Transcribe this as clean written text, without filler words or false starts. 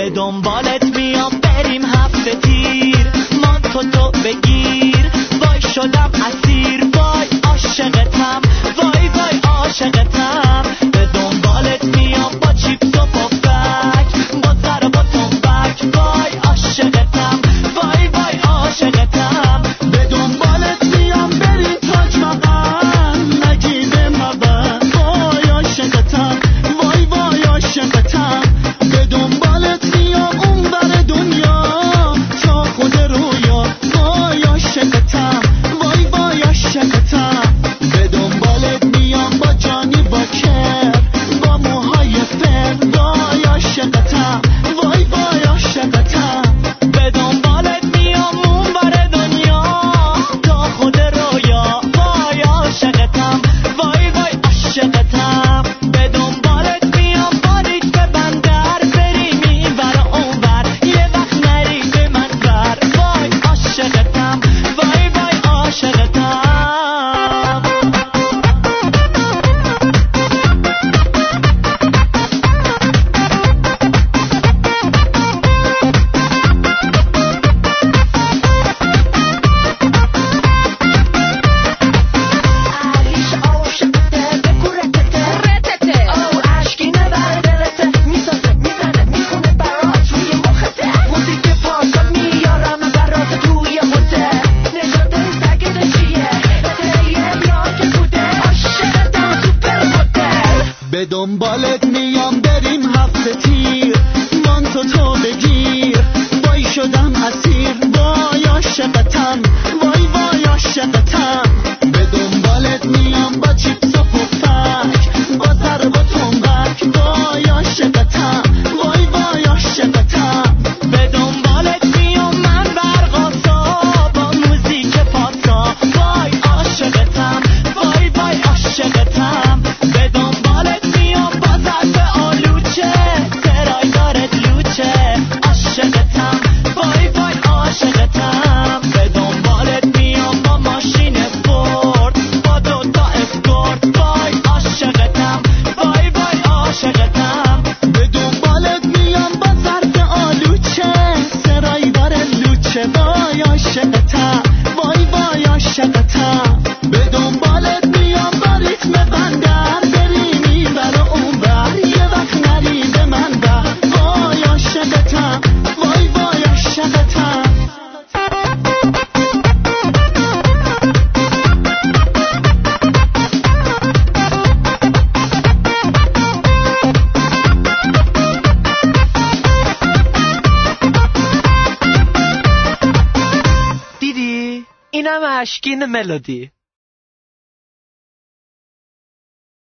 به دنبالت میام بریم هفته تیر، من تو بگیر، وای شدم اسیر، وای عاشقتم، وای وای عاشقتم، به دنبالت میام با چیپس و پفک، با سر با تنبک، وای عاشقتم، وای وای عاشقتم، به دنبالت میام بریم تاج محل، نگیب مبر، وای عاشقتم، وای وای عاشقتم، به دنبالت میام اون بر دنیا تا خود رویا، وای عاشقتم، وای وای عاشقتم، به دنبالت میام با جانی باکر، با موهای فر، وای عاشقتم، وای وای عاشقتم، به دنبالت میام اون بر دنیا تا خود رویا، وای عاشقتم، وای وای عاشقتم، به دنبالت میام با ریتم بندر، بریم این ور و اون ور، یه وقت نری به من بر، وای عاشقتم، وای وای عاشقتم. به دنبالت میام بریم هفته تیر، من تو بگیر، وای شدم اسیر، وای عاشقتم، وای وای عاشقتم، به دنبالت میام با چیپس و پفک، با سر با تنبک، وای عاشقتم، وای وای عاشقتم، به دنبالت میام من برقاسا با موزیک پاسا، وای عاشقتم، وای وای عاشقتم، به دنبالت میام با ظرف آلوچه، سرای دارت لوچه، عاشقتم، وای وای عاشقتم، به دنبالت میام با ماشین فورد، با دوتا اسکورت، وای عاشقتم، وای وای عاشقتم، به دنبالت میام با ظرف آلوچه، سرای دارت لوچه، وای عاشقتم، وای وای عاشقتم، به دنبالت میام با ریتم بندر، بریم این ور و اون ور، یه وقت نری به من بر، وای عاشقتم، وای وای عاشقتم. دیدی؟ اینم اشکین ملودی.